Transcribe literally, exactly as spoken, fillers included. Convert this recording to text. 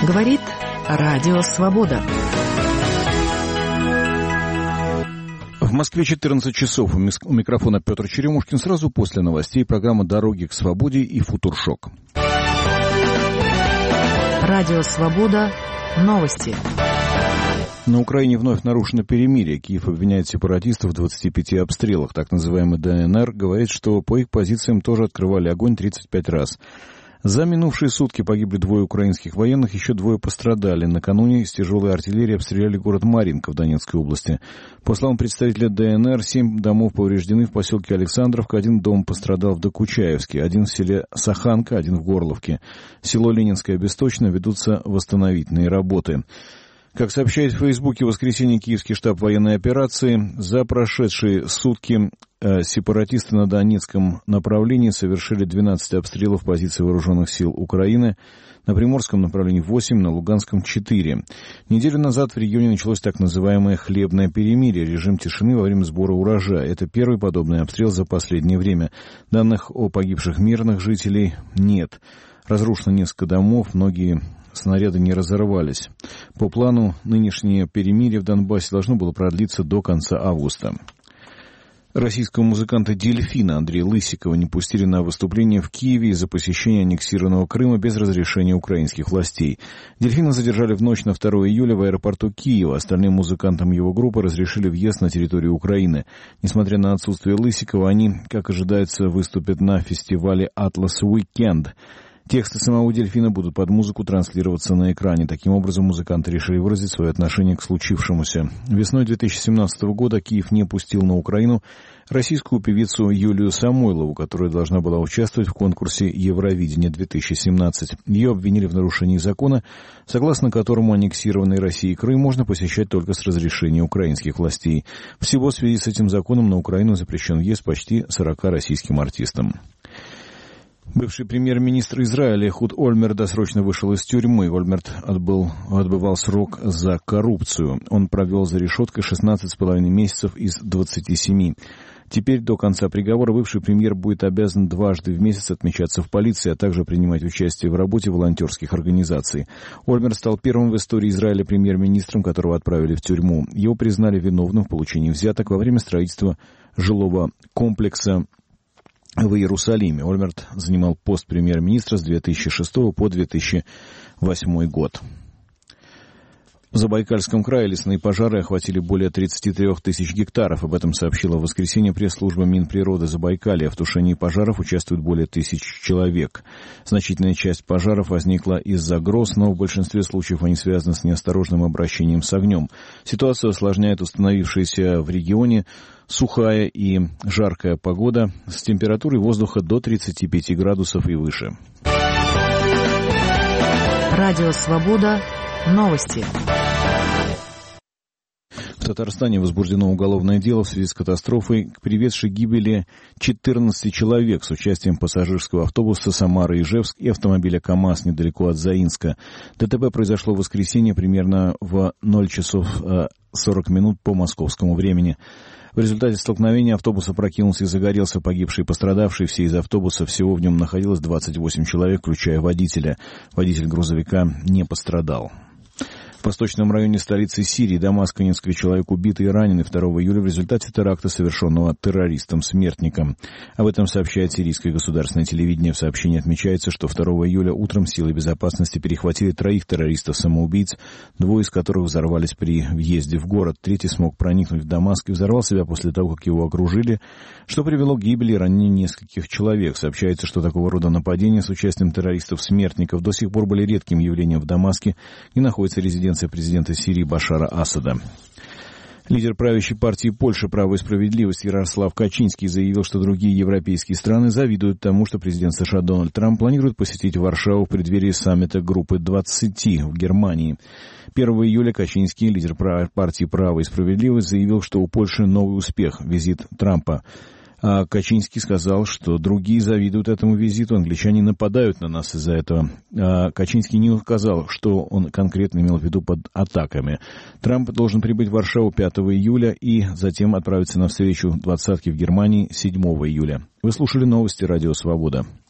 Говорит Радио Свобода. В Москве четырнадцать часов. У микрофона Петр Черемушкин. Сразу после новостей программа «Дороги к свободе» и «Футуршок». Радио Свобода. Новости. На Украине вновь нарушено перемирие. Киев обвиняет сепаратистов в двадцати пяти обстрелах. Так называемый ДНР говорит, что по их позициям тоже открывали огонь тридцать пять раз. За минувшие сутки погибли двое украинских военных, еще двое пострадали. Накануне с тяжелой артиллерии обстреляли город Марьинка в Донецкой области. По словам представителя ДНР, семь домов повреждены в поселке Александровка, один дом пострадал в Докучаевске, один в селе Саханка, один в Горловке. Село Ленинское Бесточно, ведутся восстановительные работы. Как сообщает в Фейсбуке, в воскресенье Киевский штаб военной операции, за прошедшие сутки э, сепаратисты на Донецком направлении совершили двенадцать обстрелов позиций вооруженных сил Украины, на Приморском направлении восемь, на Луганском четыре. Неделю назад в регионе началось так называемое хлебное перемирие, режим тишины во время сбора урожая. Это первый подобный обстрел за последнее время. Данных о погибших мирных жителей нет. Разрушено несколько домов, многие снаряды не разорвались. По плану, нынешнее перемирие в Донбассе должно было продлиться до конца августа. Российского музыканта «Дельфина» Андрея Лысикова не пустили на выступление в Киеве из-за посещения аннексированного Крыма без разрешения украинских властей. «Дельфина» задержали в ночь на второе июля в аэропорту Киева. Остальным музыкантам его группы разрешили въезд на территорию Украины. Несмотря на отсутствие Лысикова, они, как ожидается, выступят на фестивале «Атлас Уикенд». Тексты самого «Дельфина» будут под музыку транслироваться на экране. Таким образом, музыканты решили выразить свое отношение к случившемуся. Весной две тысячи семнадцатого года Киев не пустил на Украину российскую певицу Юлию Самойлову, которая должна была участвовать в конкурсе «Евровидение-две тысячи семнадцать». Ее обвинили в нарушении закона, согласно которому аннексированный Россией Крым можно посещать только с разрешения украинских властей. Всего в связи с этим законом на Украину запрещен въезд почти сорока российским артистам. Бывший премьер-министр Израиля Эхуд Ольмерт досрочно вышел из тюрьмы. Ольмерт отбыл, отбывал срок за коррупцию. Он провел за решеткой шестнадцать с половиной месяцев из двадцати семи. Теперь до конца приговора бывший премьер будет обязан дважды в месяц отмечаться в полиции, а также принимать участие в работе волонтерских организаций. Ольмерт стал первым в истории Израиля премьер-министром, которого отправили в тюрьму. Его признали виновным в получении взяток во время строительства жилого комплекса в Иерусалиме. Ольмерт занимал пост премьер-министра с две тысячи шестого по две тысячи восьмой год. В Забайкальском крае лесные пожары охватили более тридцати трёх тысяч гектаров. Об этом сообщила в воскресенье пресс-служба Минприроды Забайкалья. В тушении пожаров участвует более тысячи человек. Значительная часть пожаров возникла из-за гроз, но в большинстве случаев они связаны с неосторожным обращением с огнем. Ситуацию осложняет установившаяся в регионе сухая и жаркая погода с температурой воздуха до тридцати пяти градусов и выше. Радио «Свобода». Новости. В Татарстане возбуждено уголовное дело в связи с катастрофой, приведшей к гибели четырнадцати человек с участием пассажирского автобуса «Самара-Ижевск» и автомобиля КАМАЗ недалеко от Заинска. ДТП произошло в воскресенье примерно в ноль часов сорок минут по московскому времени. В результате столкновения автобус опрокинулся и загорелся. Погибшие и пострадавшие все из автобуса. Всего в нем находилось двадцать восемь человек, включая водителя. Водитель грузовика не пострадал. В восточном районе столицы Сирии Дамаска несколько человек убиты и ранены второго июля в результате теракта, совершенного террористом-смертником. Об этом сообщает сирийское государственное телевидение. В сообщении отмечается, что второго июля утром силы безопасности перехватили троих террористов-самоубийц, двое из которых взорвались при въезде в город. Третий смог проникнуть в Дамаск и взорвал себя после того, как его окружили, что привело к гибели и ранению нескольких человек. Сообщается, что такого рода нападения с участием террористов-смертников до сих пор были редким явлением в Дамаске, и находится резиденция президента Сирии Башара Асада. Лидер правящей партии Польши «Право и справедливость» Ярослав Качинский заявил, что другие европейские страны завидуют тому, что президент США Дональд Трамп планирует посетить Варшаву в преддверии саммита группы двадцати в Германии. первого июля Качинский, лидер партии «Право и справедливость», заявил, что у Польши новый успех – визит Трампа. А Качинский сказал, что другие завидуют этому визиту, англичане нападают на нас из-за этого. А Качинский не указал, что он конкретно имел в виду под атаками. Трамп должен прибыть в Варшаву пятого июля и затем отправиться на встречу двадцатки в Германии седьмого июля. Вы слушали новости «Радио Свобода».